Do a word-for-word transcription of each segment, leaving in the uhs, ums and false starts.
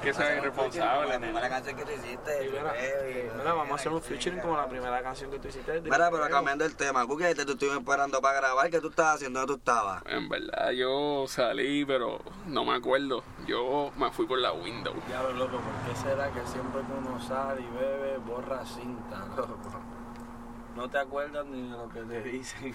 que ser irresponsable. La primera canción que tú hiciste. Y mira, bebé, mira, vamos a hacer un featuring como la primera canción que tú hiciste. Mira, pero cambiando el tema, Cookie, te tú estuvimos esperando para grabar. ¿Qué tú estabas haciendo? ¿Dónde tú estabas? En verdad, yo salí, pero no me acuerdo. Yo me fui por la window. Diablo, loco, ¿por qué será que siempre que uno sale y bebe, borra cinta, loco? No te acuerdas ni de lo que te dicen.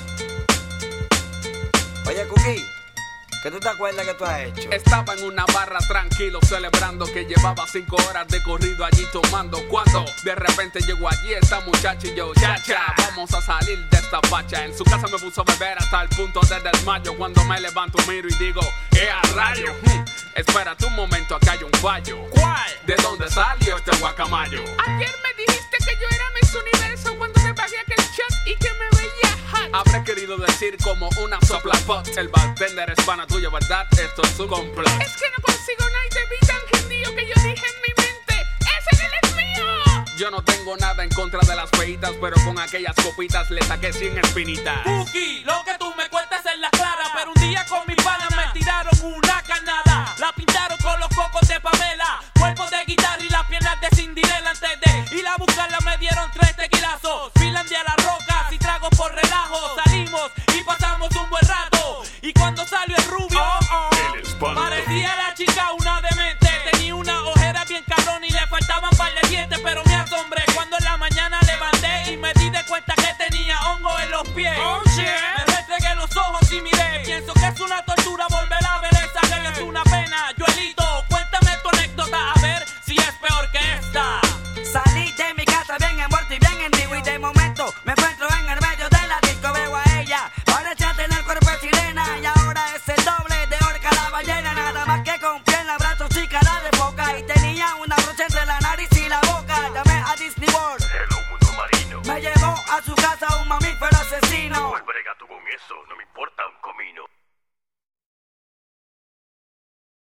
Oye, Cookie, ¿qué tú te acuerdas que tú has hecho? Estaba en una barra tranquilo celebrando que llevaba cinco horas de corrido allí tomando. Cuando de repente llegó allí esta muchacha y yo, chacha, vamos a salir de esta facha. En su casa me puso a beber hasta el punto de desmayo. Cuando me levanto miro y digo, ¡eh, a rayo! Hmm, espérate un momento, acá hay un fallo. ¿Cuál? ¿De dónde salió este guacamayo? Ayer me dijiste que yo era Miss Universo cuando me bajé aquel shot y que me veía hot. Habré querido decir como una sopla pot. El bartender es pana tuyo, ¿verdad? Esto es un complot. Es que no consigo nada y te vi tan gentío que yo dije en mi mente, ¡ese él es mío! Yo no tengo nada en contra de las feitas, pero con aquellas copitas le saqué cien espinitas. Cookie, lo que tú me cuentas es la clara, pero un día con mis panas me tiraron una canada. La pintaron con los cocos de Pamela, cuerpos de guitarra y las piernas de Cinderella. Antes de ir a buscarla me dieron tres tequilazos, Finlandia a la roca, y trago por relajo. Salimos y pasamos un buen rato, y cuando salió el rubio, oh, oh, parecía la chica una demente. Tenía una ojera bien cabrón y le faltaban par de dientes, pero me asombré cuando en la mañana levanté y me di de cuenta que tenía hongo en los pies. Oh, yeah. Me restregué los ojos y miré, pienso que es una tortura volver a ver esa que es una pena. Joelito, cuéntame tu anécdota a ver si es peor que esta. Salí de mi casa bien envuelto y bien hendido, y de momento me encuentro en el medio de la disco. Veo a ella, parecía tener cuerpo de sirena, y ahora es el doble de orca la ballena. Nada más que con pierna, brazos y cara de foca, y tenía una brocha entre la nariz y la boca. Llamé a Disney World, Hello, mundo marino. me llevó a su casa un mamífero asesino. Pues brega tú con eso, no me importa un comino.